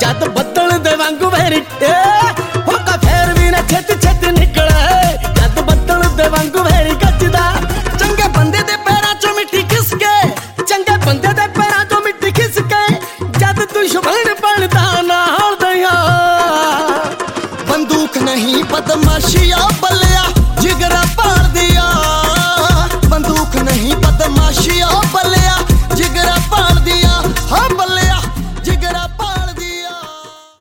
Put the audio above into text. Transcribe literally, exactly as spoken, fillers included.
जद बदल दे वांगू वैरी होका फेर भी ना छेती छेती निकले जद बदल दे वांगू वैरी गजदा चंगे बंदे दे पैरां चों मिट्टी खिसके चंगे बंदे दे पैरां चों मिट्टी खिसके जद दुश्मन बनदा नाल दियां बंदूक नहीं बदमाशिया बल्ले